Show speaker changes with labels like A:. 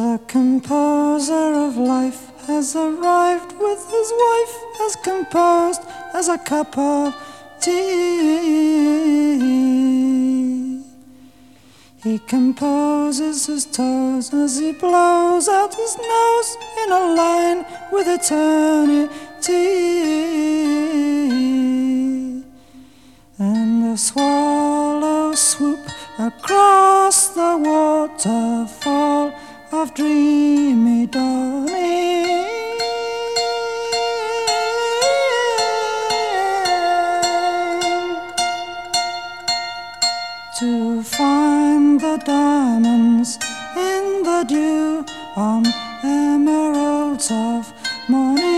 A: The composer of life has arrived with his wife, as composed as a cup of tea. He composes his toes as he blows out his nose in a line with eternity. And the swallows swoop across the waterfall of dreamy dawning, to find the diamonds in the dew on emeralds of morning.